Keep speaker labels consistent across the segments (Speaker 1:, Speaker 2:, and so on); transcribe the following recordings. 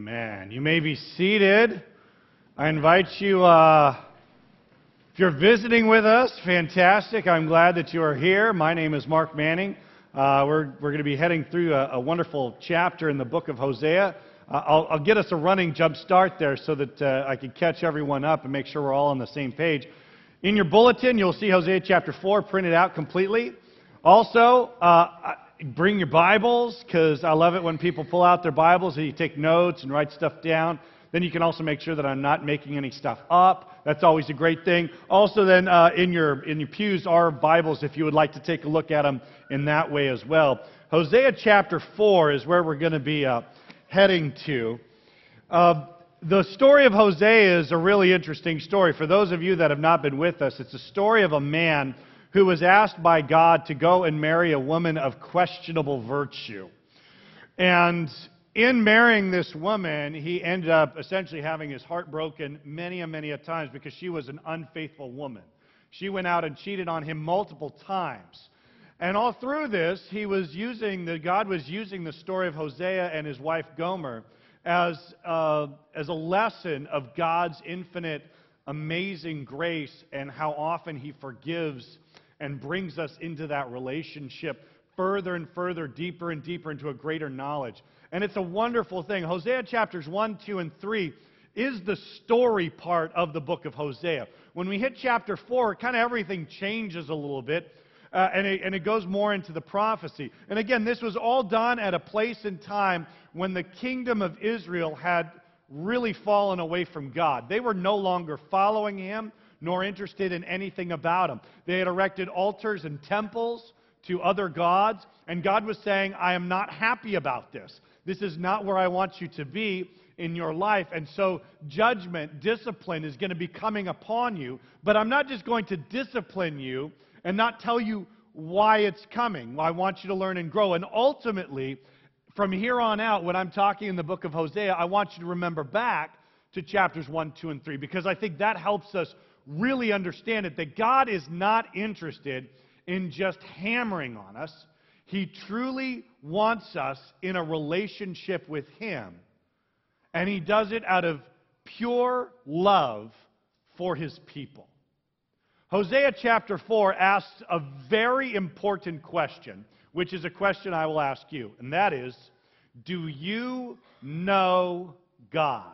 Speaker 1: Man, you may be seated. I invite you, if you're visiting with us, fantastic. I'm glad that you are here. My name is Mark Manning. We're going to be heading through a wonderful chapter in the book of Hosea. I'll get us a running jump start there so that I can catch everyone up and make sure we're all on the same page. In your bulletin, you'll see Hosea chapter 4 printed out completely. Also, bring your Bibles, because I love it when people pull out their Bibles and you take notes and write stuff down. Then you can also make sure that I'm not making any stuff up. That's always a great thing. Also then, in your pews are Bibles if you would like to take a look at them in that way as well. Hosea chapter 4 is where we're going to be heading to. The story of Hosea is a really interesting story. For those of you that have not been with us, it's a story of a man who was asked by God to go and marry a woman of questionable virtue. And in marrying this woman, he ended up essentially having his heart broken many a times because she was an unfaithful woman. She went out and cheated on him multiple times. And all through this, God was using the story of Hosea and his wife Gomer as a lesson of God's infinite, amazing grace and how often He forgives and brings us into that relationship further and further, deeper and deeper into a greater knowledge. And it's a wonderful thing. Hosea chapters 1, 2, and 3 is the story part of the book of Hosea. When we hit chapter 4, kind of everything changes a little bit, and it goes more into the prophecy. And again, this was all done at a place and time when the kingdom of Israel had really fallen away from God. They were no longer following Him, nor interested in anything about Him. They had erected altars and temples to other gods, and God was saying, I am not happy about this. This is not where I want you to be in your life, and so judgment, discipline is going to be coming upon you, but I'm not just going to discipline you and not tell you why it's coming. I want you to learn and grow, and ultimately, from here on out, when I'm talking in the book of Hosea, I want you to remember back to chapters 1, 2, and 3, because I think that helps us really understand it, that God is not interested in just hammering on us. He truly wants us in a relationship with Him. And He does it out of pure love for His people. Hosea chapter 4 asks a very important question, which is a question I will ask you, and that is, do you know God?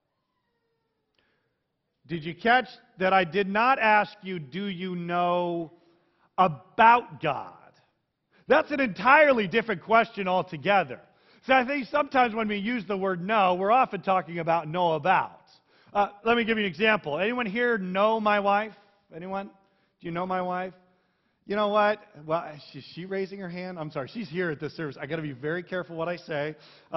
Speaker 1: Did you catch that I did not ask you, do you know about God? That's an entirely different question altogether. So I think sometimes when we use the word know, we're often talking about know about. Let me give you an example. Anyone here know my wife? Anyone? Do you know my wife? You know what? Well, is she raising her hand? I'm sorry, she's here at this service. I got to be very careful what I say.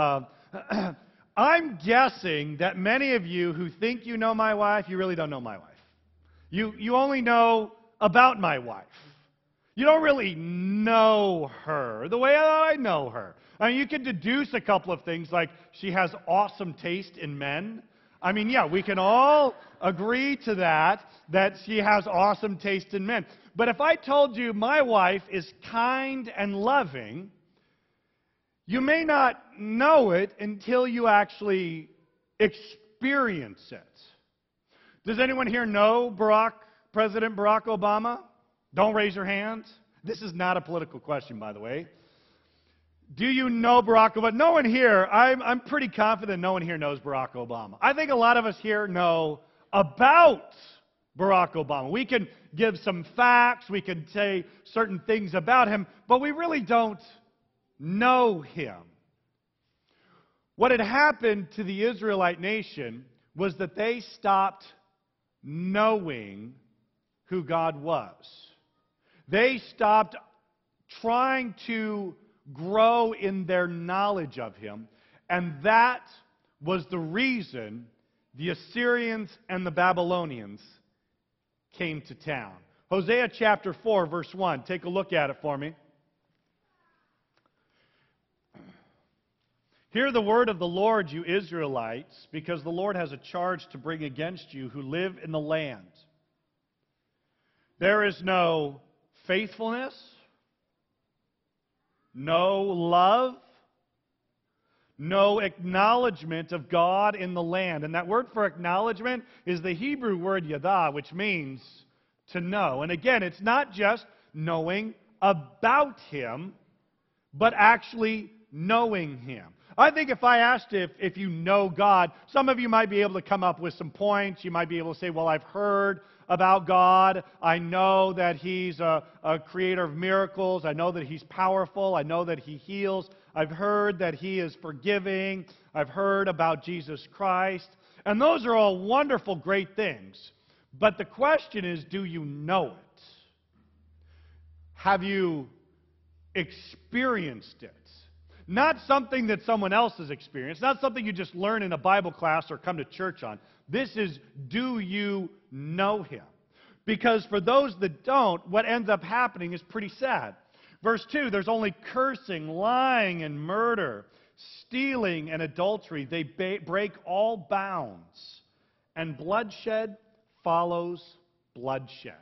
Speaker 1: I'm guessing that many of you who think you know my wife, you really don't know my wife. You only know about my wife. You don't really know her the way I know her. I mean, you can deduce a couple of things like she has awesome taste in men. I mean, yeah, we can all agree to that she has awesome taste in men. But if I told you my wife is kind and loving, you may not know it until you actually experience it. Does anyone here know President Barack Obama? Don't raise your hands. This is not a political question, by the way. Do you know Barack Obama? No one here, I'm pretty confident no one here knows Barack Obama. I think a lot of us here know about Barack Obama. We can give some facts, we can say certain things about him, but we really don't know him. What had happened to the Israelite nation was that they stopped knowing who God was. They stopped trying to grow in their knowledge of Him, and that was the reason the Assyrians and the Babylonians came to town. Hosea chapter 4, verse 1. Take a look at it for me. Hear the word of the Lord, you Israelites, because the Lord has a charge to bring against you who live in the land. There is no faithfulness, no love, no acknowledgement of God in the land. And that word for acknowledgement is the Hebrew word yada, which means to know. And again, it's not just knowing about Him, but actually knowing Him. I think if I asked if you know God, some of you might be able to come up with some points. You might be able to say, well, I've heard about God. I know that He's a creator of miracles. I know that He's powerful. I know that He heals. I've heard that He is forgiving. I've heard about Jesus Christ. And those are all wonderful, great things. But the question is, do you know it? Have you experienced it? Not something that someone else has experienced, not something you just learn in a Bible class or come to church on. This is, do you know Him? Because for those that don't, what ends up happening is pretty sad. Verse 2, there's only cursing, lying, and murder, stealing, and adultery. They break all bounds, and bloodshed follows bloodshed.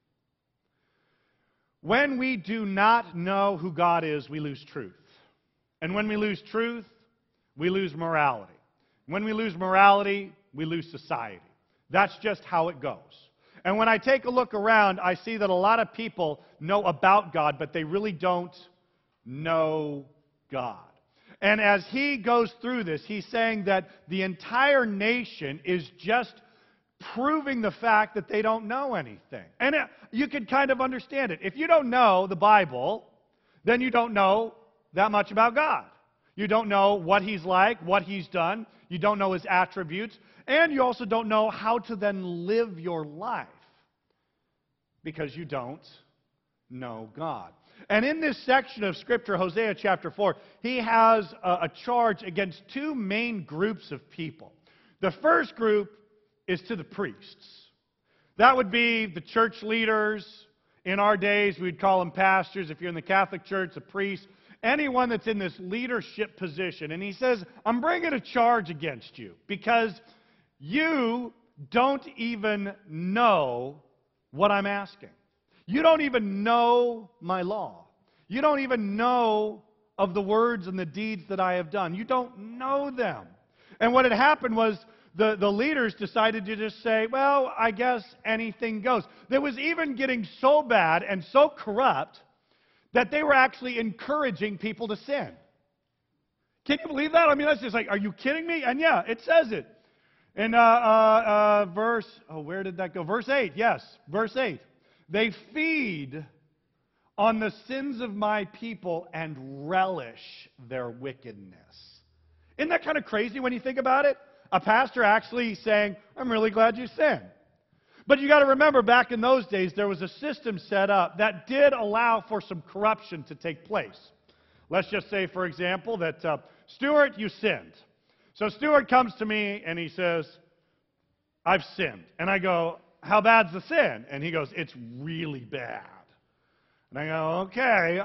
Speaker 1: When we do not know who God is, we lose truth. And when we lose truth, we lose morality. When we lose morality, we lose society. That's just how it goes. And when I take a look around, I see that a lot of people know about God, but they really don't know God. And as he goes through this, he's saying that the entire nation is just proving the fact that they don't know anything. And you can kind of understand it. If you don't know the Bible, then you don't know that much about God. You don't know what He's like, what He's done. You don't know His attributes. And you also don't know how to then live your life because you don't know God. And in this section of Scripture, Hosea chapter 4, he has a charge against two main groups of people. The first group is to the priests. That would be the church leaders. In our days, we'd call them pastors. If you're in the Catholic Church, a priest. Anyone that's in this leadership position. And he says, I'm bringing a charge against you because you don't even know what I'm asking. You don't even know my law. You don't even know of the words and the deeds that I have done. You don't know them. And what had happened was the leaders decided to just say, well, I guess anything goes. There was even getting so bad and so corrupt that they were actually encouraging people to sin. Can you believe that? I mean, that's just like, are you kidding me? And yeah, it says it. In where did that go? Verse 8, yes, verse 8. They feed on the sins of my people and relish their wickedness. Isn't that kind of crazy when you think about it? A pastor actually saying, I'm really glad you sinned. But you got to remember, back in those days, there was a system set up that did allow for some corruption to take place. Let's just say, for example, that, Stuart, you sinned. So Stuart comes to me and he says, I've sinned. And I go, how bad's the sin? And he goes, it's really bad. And I go, okay,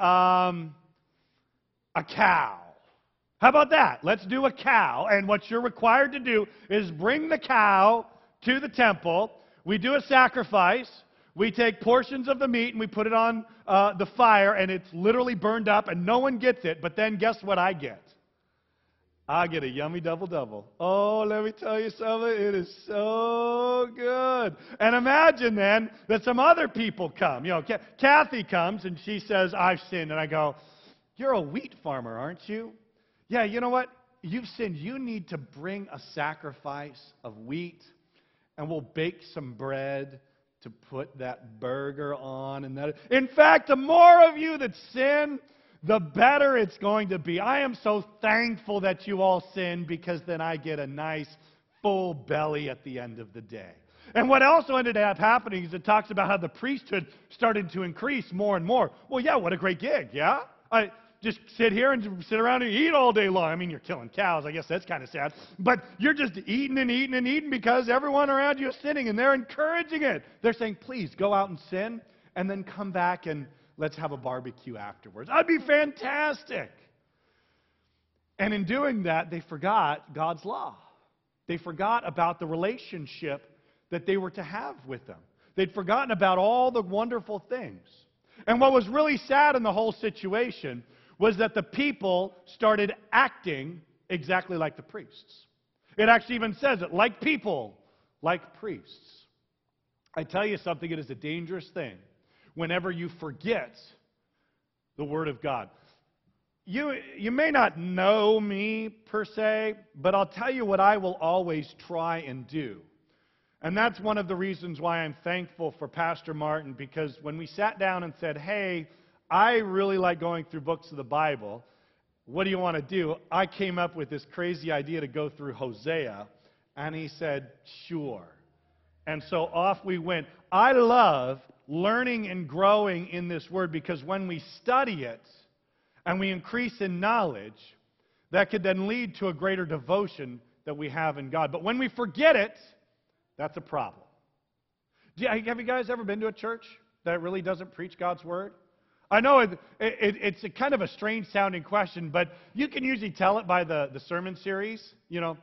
Speaker 1: a cow. How about that? Let's do a cow. And what you're required to do is bring the cow to the temple. We do a sacrifice. We take portions of the meat and we put it on the fire, and it's literally burned up, and no one gets it. But then guess what I get? I get a yummy double-double. Oh, let me tell you something. It is so good. And imagine then that some other people come. You know, Kathy comes and she says, I've sinned. And I go, you're a wheat farmer, aren't you? Yeah, you know what? You've sinned. You need to bring a sacrifice of wheat, and we'll bake some bread to put that burger on. And that. In fact, the more of you that sin, the better it's going to be. I am so thankful that you all sin, because then I get a nice full belly at the end of the day. And what also ended up happening is it talks about how the priesthood started to increase more and more. Well, yeah, what a great gig, yeah? I just sit here and sit around and eat all day long. I mean, you're killing cows. I guess that's kind of sad. But you're just eating and eating and eating because everyone around you is sinning, and they're encouraging it. They're saying, please, go out and sin, and then come back and let's have a barbecue afterwards. That'd be fantastic. And in doing that, they forgot God's law. They forgot about the relationship that they were to have with them. They'd forgotten about all the wonderful things. And what was really sad in the whole situation was that the people started acting exactly like the priests. It actually even says it, like people, like priests. I tell you something, it is a dangerous thing whenever you forget the Word of God. You may not know me per se, but I'll tell you what I will always try and do. And that's one of the reasons why I'm thankful for Pastor Martin, because when we sat down and said, hey, I really like going through books of the Bible, what do you want to do? I came up with this crazy idea to go through Hosea, and he said, sure. And so off we went. I love learning and growing in this Word because when we study it, and we increase in knowledge, that could then lead to a greater devotion that we have in God. But when we forget it, that's a problem. Have you guys ever been to a church that really doesn't preach God's Word? I know it's a kind of a strange-sounding question, but you can usually tell it by the sermon series.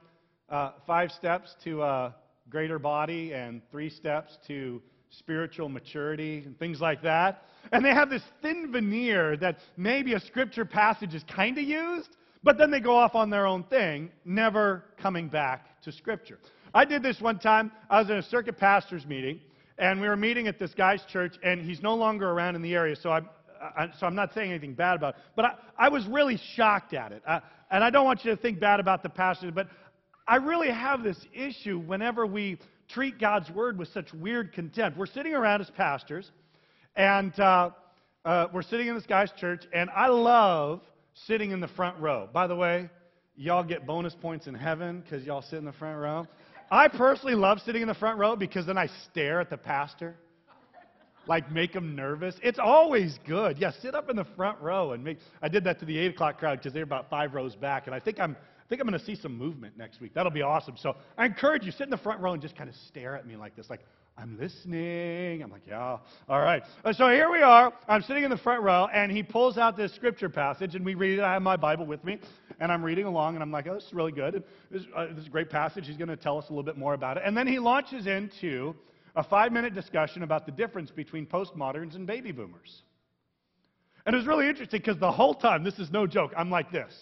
Speaker 1: 5 steps to a greater body and 3 steps to spiritual maturity and things like that. And they have this thin veneer that maybe a scripture passage is kind of used, but then they go off on their own thing, never coming back to Scripture. I did this one time. I was in a circuit pastors meeting, and we were meeting at this guy's church, and he's no longer around in the area, so I'm not saying anything bad about it. But I was really shocked at it. And I don't want you to think bad about the pastor, but I really have this issue whenever we treat God's Word with such weird contempt. We're sitting around as pastors, and we're sitting in this guy's church, and I love sitting in the front row. By the way, y'all get bonus points in heaven because y'all sit in the front row. I personally love sitting in the front row because then I stare at the pastor, like make him nervous. It's always good. Yeah, sit up in the front row and I did that to the 8 o'clock crowd because they're about 5 rows back, and I think I'm going to see some movement next week. That'll be awesome. So I encourage you, sit in the front row and just kind of stare at me like this, like, I'm listening. I'm like, yeah, all right. So here we are. I'm sitting in the front row, and he pulls out this scripture passage, and we read it. I have my Bible with me, and I'm reading along, and I'm like, oh, this is really good. This is a great passage. He's going to tell us a little bit more about it. And then he launches into a 5-minute discussion about the difference between postmoderns and baby boomers. And it was really interesting because the whole time, this is no joke, I'm like this.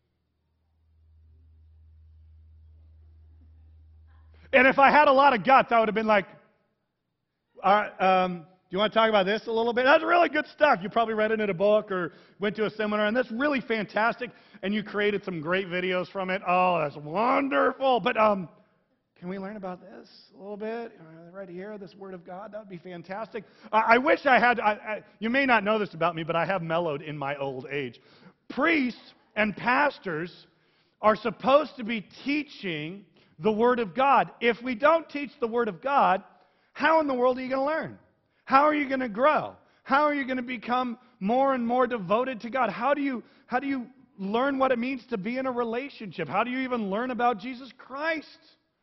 Speaker 1: And if I had a lot of guts, I would have been like, all right, do you want to talk about this a little bit? That's really good stuff. You probably read it in a book or went to a seminar, and that's really fantastic, and you created some great videos from it. Oh, that's wonderful. But can we learn about this a little bit? Right here, this Word of God, that would be fantastic. I wish I had, you may not know this about me, but I have mellowed in my old age. Priests and pastors are supposed to be teaching the Word of God. If we don't teach the Word of God, how in the world are you going to learn? How are you going to grow? How are you going to become more and more devoted to God? How do you learn what it means to be in a relationship? How do you even learn about Jesus Christ?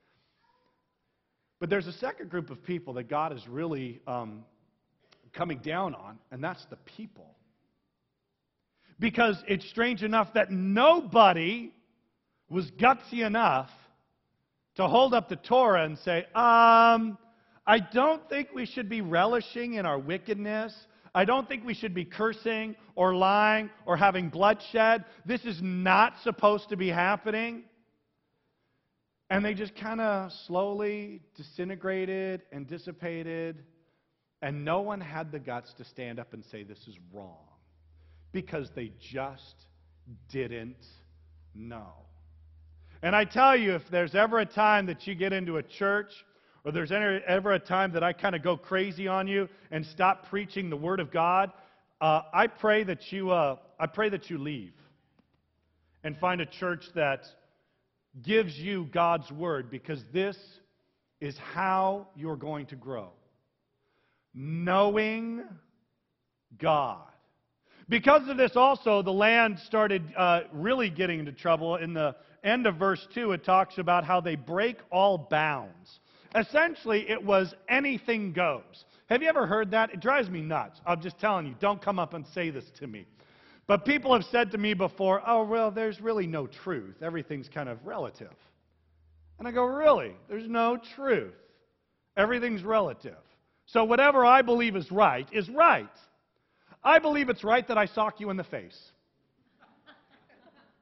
Speaker 1: But there's a second group of people that God is really coming down on, and that's the people. Because it's strange enough that nobody was gutsy enough to hold up the Torah and say, I don't think we should be relishing in our wickedness. I don't think we should be cursing or lying or having bloodshed. This is not supposed to be happening. And they just kind of slowly disintegrated and dissipated. And no one had the guts to stand up and say this is wrong. Because they just didn't know. And I tell you, if there's ever a time that you get into a church, or there's ever a time that I kind of go crazy on you and stop preaching the Word of God, I pray that you leave and find a church that gives you God's Word, because this is how you're going to grow. Knowing God. Because of this also, the land started really getting into trouble. In the end of verse 2, it talks about how they break all bounds. Essentially, it was anything goes. Have you ever heard that? It drives me nuts. I'm just telling you, don't come up and say this to me. But people have said to me before, oh, well, there's really no truth. Everything's kind of relative. And I go, really? There's no truth. Everything's relative. So whatever I believe is right is right. I believe it's right that I sock you in the face.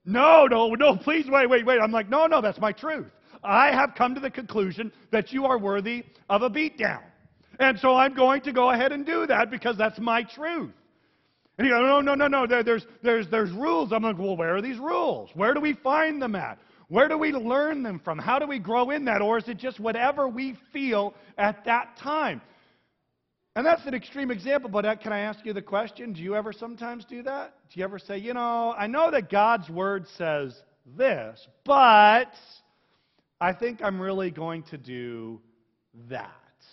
Speaker 1: No, no, no, please, wait. I'm like, no, that's my truth. I have come to the conclusion that you are worthy of a beatdown. And so I'm going to go ahead and do that because that's my truth. And you go, no, there's rules. I'm like, well, where are these rules? Where do we find them at? Where do we learn them from? How do we grow in that? Or is it just whatever we feel at that time? And that's an extreme example, but can I ask you the question? Do you ever sometimes do that? Do you ever say, I know that God's Word says this, but I think I'm really going to do that.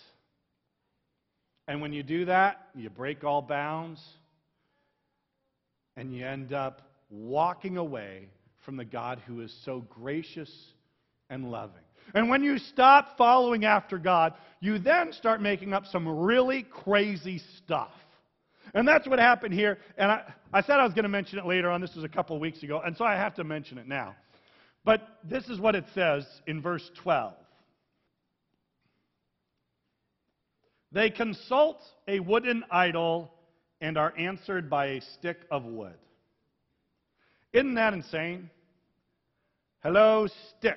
Speaker 1: And when you do that, you break all bounds, and you end up walking away from the God who is so gracious and loving. And when you stop following after God, you then start making up some really crazy stuff. And that's what happened here. And I said I was going to mention it later on. This was a couple of weeks ago, and so I have to mention it now. But this is what it says in verse 12. They consult a wooden idol and are answered by a stick of wood. Isn't that insane? Hello, stick.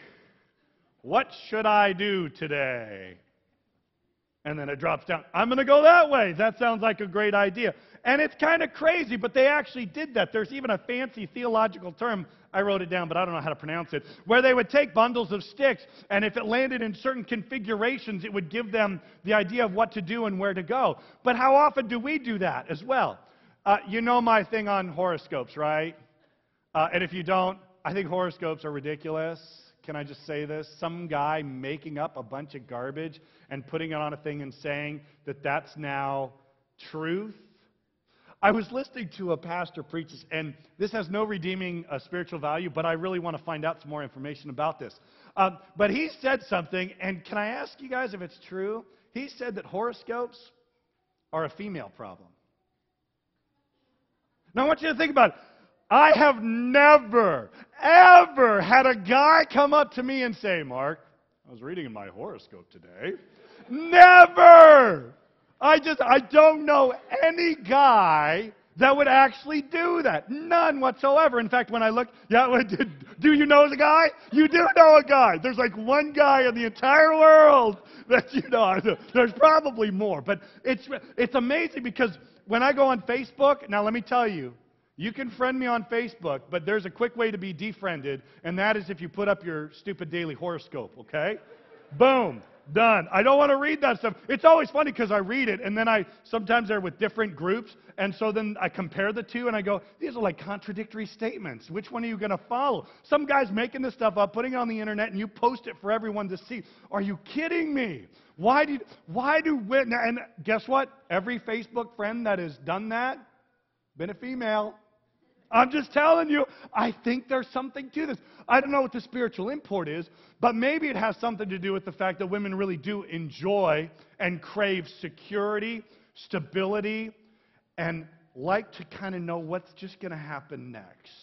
Speaker 1: What should I do today? And then it drops down. I'm going to go that way. That sounds like a great idea. And it's kind of crazy, but they actually did that. There's even a fancy theological term. I wrote it down, but I don't know how to pronounce it. Where they would take bundles of sticks, and if it landed in certain configurations, it would give them the idea of what to do and where to go. But how often do we do that as well? You know my thing on horoscopes, right? And if you don't, I think horoscopes are ridiculous. Can I just say this? Some guy making up a bunch of garbage and putting it on a thing and saying that that's now truth. I was listening to a pastor preach this, and this has no redeeming spiritual value, but I really want to find out some more information about this. But he said something, and can I ask you guys if it's true? He said that horoscopes are a female problem. Now I want you to think about it. I have never, ever had a guy come up to me and say, Mark, I was reading in my horoscope today. Never! I don't know any guy that would actually do that. None whatsoever. In fact, when I look, do you know the guy? You do know a guy. There's like one guy in the entire world that you know. There's probably more. But it's amazing because when I go on Facebook, now let me tell you, you can friend me on Facebook, but there's a quick way to be defriended, and that is if you put up your stupid daily horoscope, okay? Boom. Done. I don't want to read that stuff. It's always funny because I read it, and then sometimes they're with different groups, and so then I compare the two, and I go, these are like contradictory statements. Which one are you going to follow? Some guy's making this stuff up, putting it on the internet, and you post it for everyone to see. Are you kidding me? Why do women, and guess what? Every Facebook friend that has done that, been a female. I'm just telling you, I think there's something to this. I don't know what the spiritual import is, but maybe it has something to do with the fact that women really do enjoy and crave security, stability, and like to kind of know what's just going to happen next.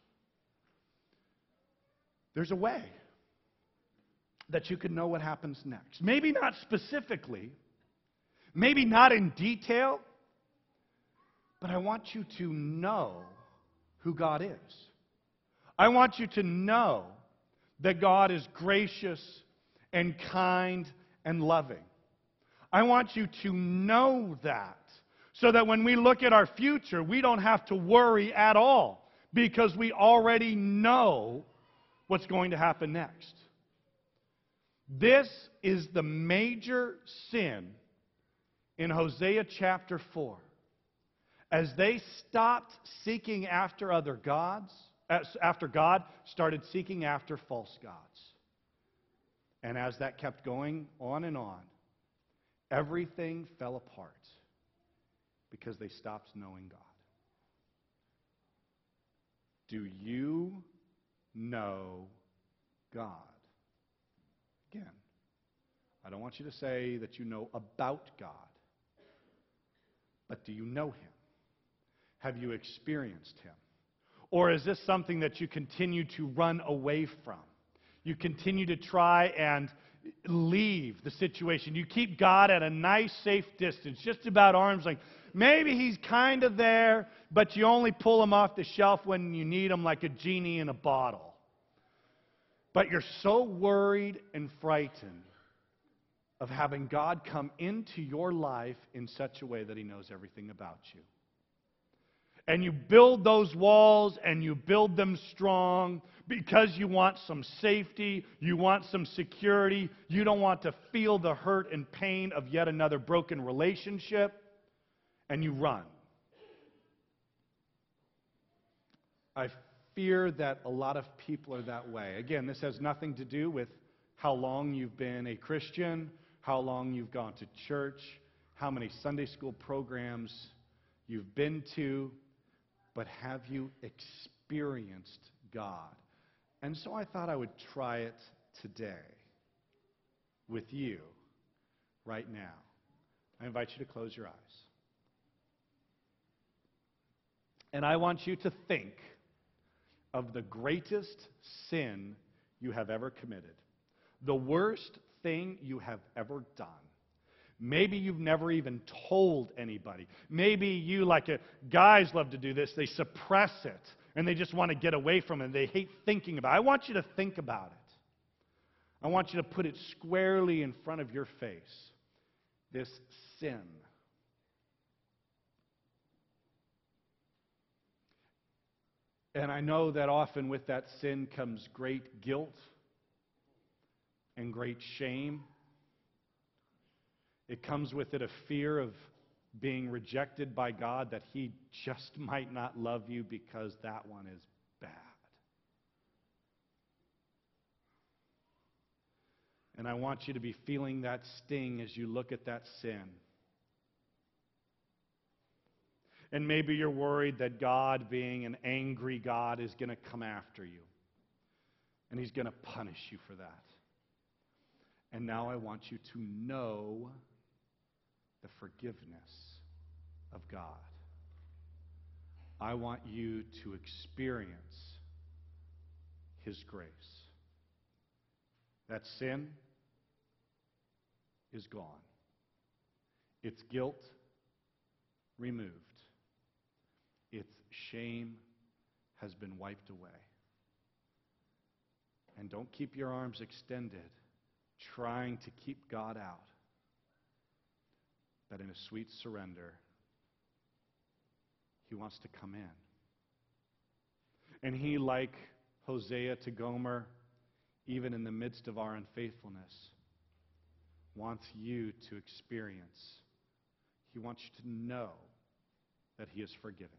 Speaker 1: There's a way that you can know what happens next. Maybe not specifically, maybe not in detail, but I want you to know who God is. I want you to know that God is gracious and kind and loving. I want you to know that so that when we look at our future, we don't have to worry at all because we already know what's going to happen next. This is the major sin in Hosea chapter 4. As they stopped seeking after other gods, after God started seeking after false gods. And as that kept going on and on, everything fell apart because they stopped knowing God. Do you know God? Again, I don't want you to say that you know about God, but do you know Him? Have you experienced Him? Or is this something that you continue to run away from? You continue to try and leave the situation. You keep God at a nice, safe distance, just about arm's length. Maybe He's kind of there, but you only pull Him off the shelf when you need Him, like a genie in a bottle. But you're so worried and frightened of having God come into your life in such a way that He knows everything about you. And you build those walls, and you build them strong because you want some safety, you want some security, you don't want to feel the hurt and pain of yet another broken relationship, and you run. I fear that a lot of people are that way. Again, this has nothing to do with how long you've been a Christian, how long you've gone to church, how many Sunday school programs you've been to, but have you experienced God? And so I thought I would try it today with you right now. I invite you to close your eyes. And I want you to think of the greatest sin you have ever committed, the worst thing you have ever done. Maybe you've never even told anybody. Maybe you, guys love to do this, they suppress it, and they just want to get away from it, and they hate thinking about it. I want you to think about it. I want you to put it squarely in front of your face, this sin. And I know that often with that sin comes great guilt and great shame. It comes with it a fear of being rejected by God, that He just might not love you because that one is bad. And I want you to be feeling that sting as you look at that sin. And maybe you're worried that God, being an angry God, is going to come after you. And He's going to punish you for that. And now I want you to know the forgiveness of God. I want you to experience His grace. That sin is gone. Its guilt removed. Its shame has been wiped away. And don't keep your arms extended, trying to keep God out. But in a sweet surrender, He wants to come in. And He, like Hosea to Gomer, even in the midst of our unfaithfulness, wants you to experience. He wants you to know that He is forgiving.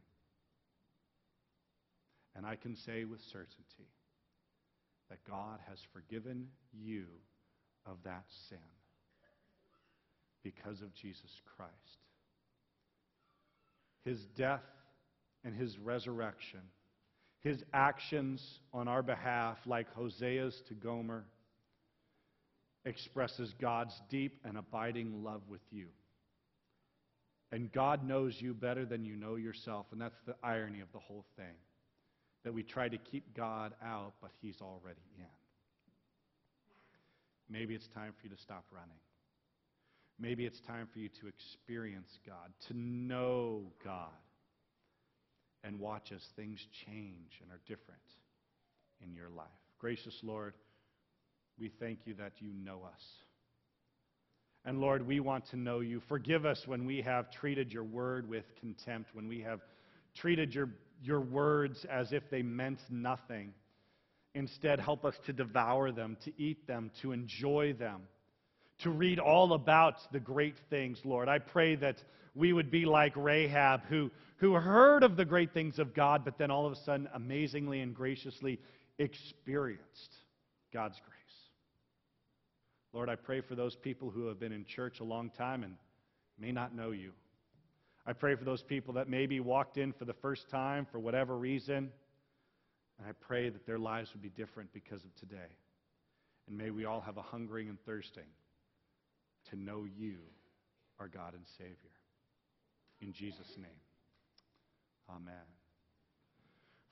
Speaker 1: And I can say with certainty that God has forgiven you of that sin because of Jesus Christ. His death and His resurrection, His actions on our behalf, like Hosea's to Gomer, expresses God's deep and abiding love with you. And God knows you better than you know yourself, and that's the irony of the whole thing. That we try to keep God out, but He's already in. Maybe it's time for you to stop running. Maybe it's time for you to experience God, to know God, and watch as things change and are different in your life. Gracious Lord, we thank You that You know us. And Lord, we want to know You. Forgive us when we have treated Your word with contempt, when we have treated Your words as if they meant nothing. Instead, help us to devour them, to eat them, to enjoy them, to read all about the great things, Lord. I pray that we would be like Rahab, who heard of the great things of God, but then all of a sudden, amazingly and graciously experienced God's grace. Lord, I pray for those people who have been in church a long time and may not know You. I pray for those people that maybe walked in for the first time for whatever reason, and I pray that their lives would be different because of today. And may we all have a hungering and thirsting to know You, our God and Savior. In Jesus' name, amen.